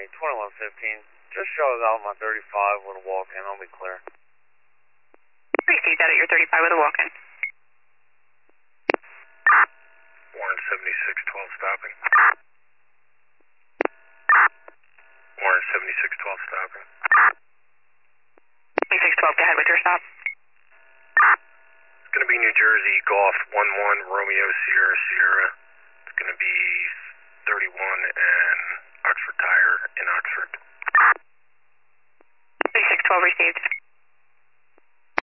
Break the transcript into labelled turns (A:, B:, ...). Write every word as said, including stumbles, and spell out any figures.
A: me, twenty-one fifteen. Just shut it out my thirty-five with a walk-in. I'll be clear.
B: Received that at your thirty-five with a walk-in.
C: Warren seventy-six twelve stopping. Warren seventy-six twelve stopping.
B: seventy-six twelve, go ahead with your stop.
C: It's going to be New Jersey, Golf one one, Romeo, Sierra, Sierra.